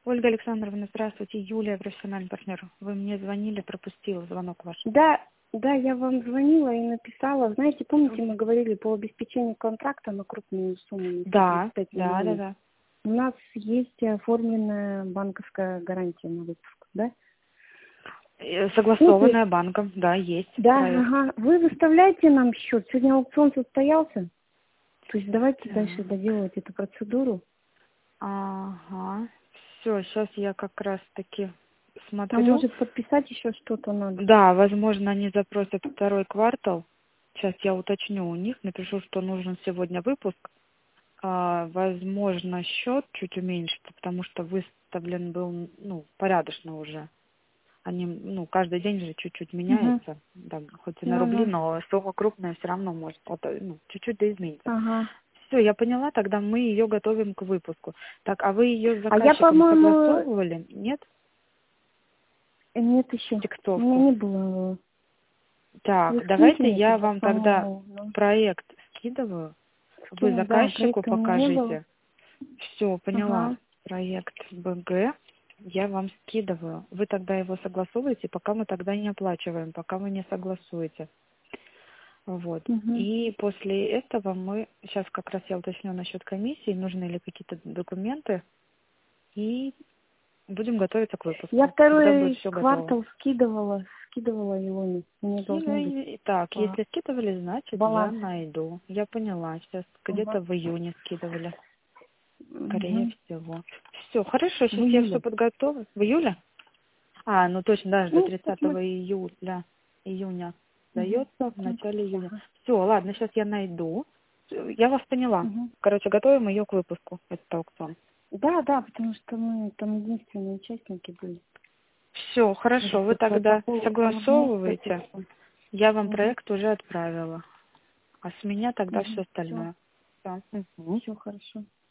Ольга Александровна, здравствуйте. Юлия, профессиональный партнер. Вы мне звонили, пропустила звонок ваш. Да, я вам звонила и написала. Знаете, помните, мы говорили по обеспечению контракта на крупную сумму, Да, 35 да, да, миллионов. да. У нас есть оформленная банковская гарантия на выпуск, да? Ну, то есть, Согласованная банком, да, есть да, проект. ага. Вы выставляете нам счет. Сегодня аукцион состоялся. То есть давайте дальше Так, доделать эту процедуру. ага. Все, сейчас я как раз таки Там, смотрю. может, подписать еще что-то надо. Да, возможно, они запросят второй квартал. Сейчас я уточню у них, напишу, что нужен сегодня выпуск. Возможно, счет чуть уменьшится, потому что выставлен был, порядочно уже. Они, каждый день же чуть-чуть Угу. меняется, там, хоть и на рубли, Ну-ну. но сумма крупная все равно может, чуть-чуть да изменится. Ага. Все, я поняла, тогда мы ее готовим к выпуску. Так, а вы ее с А я, заказчиком по-моему, согласовывали? Нет? нет еще. У меня Текстовку. не было. Вы Так, скиньте давайте мне я тогда, вам тогда по-моему, ну, проект скидываю, вы скину, да, заказчику проекта у меня не было. покажите. Все, поняла. Ага. Проект БГ я вам скидываю. Вы тогда его согласовываете, пока мы тогда не оплачиваем, пока вы не согласуете. Вот. Угу. И после этого сейчас как раз я уточню насчет комиссии, нужны ли какие-то документы, и будем готовиться к Я выпуску, когда будет второй все готово. квартал скидывала Илоне. У меня должно быть Так, по если скидывали, значит я балансу. найду. Я поняла. Сейчас Угу. где-то в июне скидывали, скорее Угу. всего. Все, хорошо, В сейчас я все июле. подготовлю. В июле? Ну точно, даже до Ну, 30 посмотрим. июня Угу. дается, в начале июня. Ага. Все, ладно, сейчас я найду. Я вас поняла. Угу. Короче, готовим ее к выпуску, этот аукцион. Да, потому что мы там единственные участники были. Все, хорошо, вы Может, тогда по одному согласовываете. статисту. Я вам Угу. проект уже отправила. А с меня тогда все Угу. остальное. Все. Все хорошо.